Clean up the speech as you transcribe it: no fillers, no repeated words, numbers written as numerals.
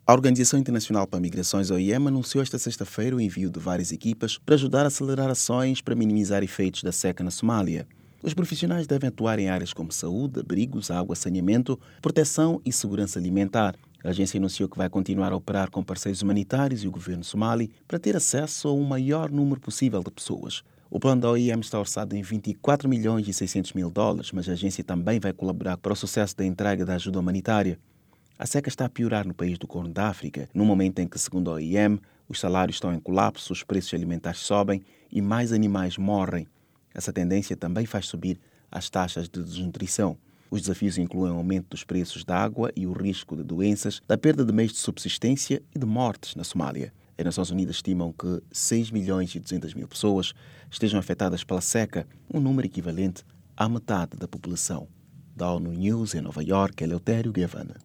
A Organização Internacional para Migrações, OIM, anunciou esta sexta-feira o envio de várias equipas para ajudar a acelerar ações para minimizar efeitos da seca na Somália. Os profissionais devem atuar em áreas como saúde, abrigos, água, saneamento, proteção e segurança alimentar. A agência anunciou que vai continuar a operar com parceiros humanitários e o governo somali para ter acesso a um maior número possível de pessoas. O plano da OIM está orçado em 24 milhões e 600 mil dólares, mas a agência também vai colaborar para o sucesso da entrega da ajuda humanitária. A seca está a piorar no país do Corno da África, no momento em que, segundo a OIM, os salários estão em colapso, os preços alimentares sobem e mais animais morrem. Essa tendência também faz subir as taxas de desnutrição. Os desafios incluem o aumento dos preços da água e o risco de doenças, da perda de meios de subsistência e de mortes na Somália. As Nações Unidas estimam que 6 milhões e 200 mil pessoas estejam afetadas pela seca, um número equivalente à metade da população. Da ONU News em Nova Iorque, Eleutério Gavan.